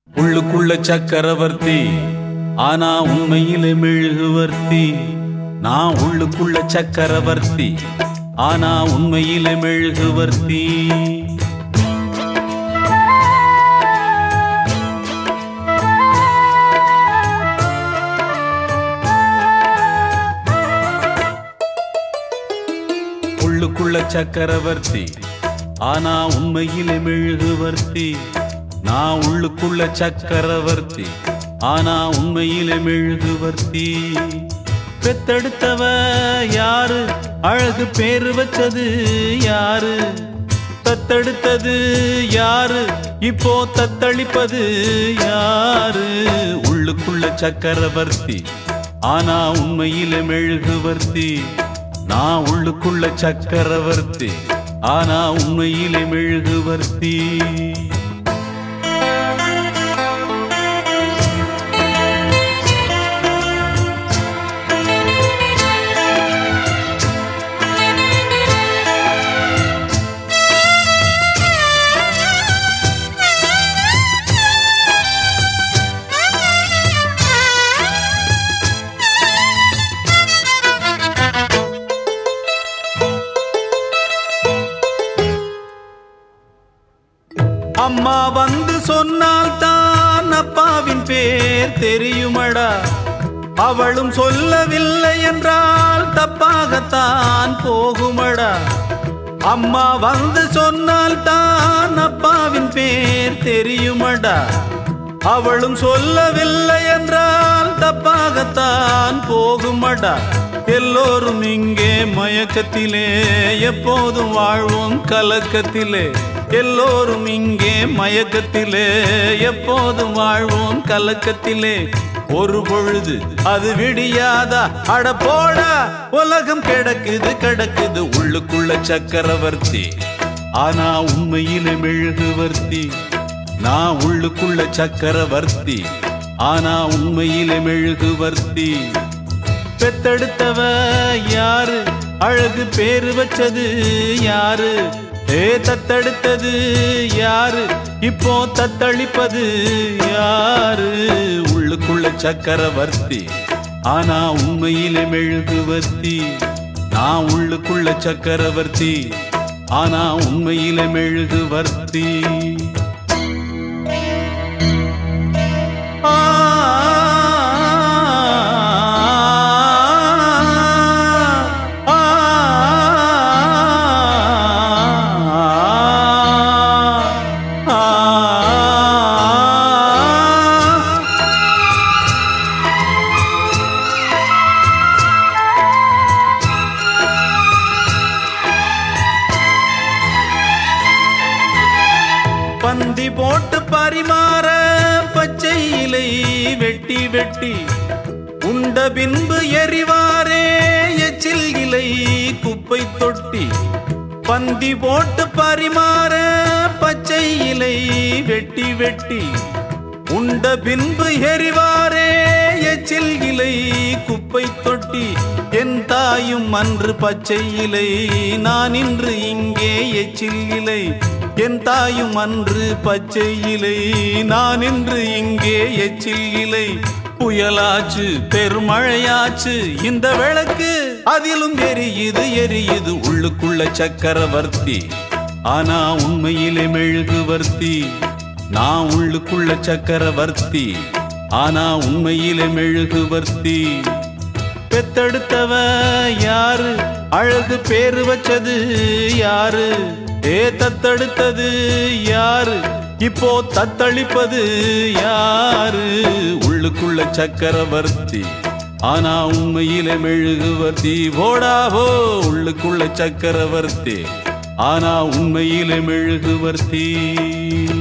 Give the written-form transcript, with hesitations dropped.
உள்ளுக்குள்ள சக்கரவர்த்தி ஆனா உண்மையிலே மெழுகுவர்த்தி. நான் உள்ளுக்குள்ள சக்கரவர்த்தி ஆனா உண்மையிலே மெழுகுவர்த்தி. உள்ளுக்குள்ள சக்கரவர்த்தி ஆனா உண்மையிலே மெழுகுவர்த்தி. நான் உள்ளுக்குள்ள சக்கரவர்த்தி ஆனா உண்மையிலே மெழுகுவர்த்தி. பெத்தெடுத்தவ யாரு, அழகு பேரு வச்சது யாரு, தத்தெடுத்தது யாரு, இப்போ தத்தளிப்பது யாரு. உள்ளுக்குள்ள சக்கரவர்த்தி ஆனா உண்மையிலே மெழுகுவர்த்தி. நான் உள்ளுக்குள்ள சக்கரவர்த்தி ஆனா உண்மையிலே மெழுகுவர்த்தி. அம்மா வந்து சொன்னால் தான் அப்பாவின் பேர் தெரியுமடா. அவளும் சொல்லவில்லை என்றால் தப்பாகத்தான் போகுமடா. அம்மா வந்து சொன்னால் தான் அப்பாவின் பேர் தெரியுமடா. அவளும் சொல்லவில்லை என்றால் தப்பாகத்தான் போகுமடா. எல்லோரும் இங்கே மயக்கத்திலே எப்போதும் வாழ்வோம் கலக்கத்திலே. எல்லோரும் இங்கே மயக்கத்திலே எப்போதும் வாழ்வோம் கலக்கத்திலே. ஒரு பொழுது அது விடியாதா, அட போடா உலகம் கிடக்குது கிடக்குது. உள்ளுக்குள்ள சக்கரவர்த்தி ஆனா உண்மையிலே மெழுகுவர்த்தி. நான் உள்ளுக்குள்ள சக்கரவர்த்தி ஆனா உண்மையிலே மெழுகுவர்த்தி. பெத்தெடுத்தவ யாரு, அழகு பேரு வச்சது யாரு, தத்தெடுத்தது யாரு, இப்போ தத்தளிப்பது யாரு. உள்ளுக்குள்ள சக்கரவர்த்தி ஆனா உண்மையிலே மெழுகுவர்த்தி. நான் உள்ளுக்குள்ள சக்கரவர்த்தி ஆனா உண்மையிலே மெழுகுவர்த்தி. பந்தி போட்டு பரிமாற பச்சை இலை வெட்டி வெட்டி உண்ட பின்பு எறிவாரே எச்சில் இலை குப்பை தொட்டி. பந்தி போட்டு பரிமாற பச்சை இலை வெட்டி வெட்டி உண்ட பின்பு எறிவாரே எச்சில் இலை குப்பை தொட்டி. என் தாயும் அன்று பச்சை இலை, நான் இன்று இங்கே எச்சில் இலை. என் தாயும் அன்று பச்சை இலை, நான் இன்று இங்கே எச்சில் இலை. புயலாச்சு பெருமழையாச்சு இந்த விளக்கு அதிலும் எரியுது எரியுது. உள்ளுக்குள்ள சக்கரவர்த்தி ஆனா உண்மையிலே மெழுகுவர்த்தி. நான் உள்ளுக்குள்ள சக்கரவர்த்தி ஆனா உண்மையிலே மெழுகுவர்த்தி. பெத்தெடுத்தவ யாரு, அழகு பேரு வச்சது யாரு, தத்தெடுத்தது யாரு, இப்போ தத்தளிப்பது யாரு. உள்ளுக்குள்ள சக்கரவர்த்தி ஆனா உண்மையிலே மெழுகுவர்த்தி. போடாவோ உள்ளுக்குள்ள சக்கரவர்த்தி ஆனா உண்மையிலே மெழுகுவர்த்தி.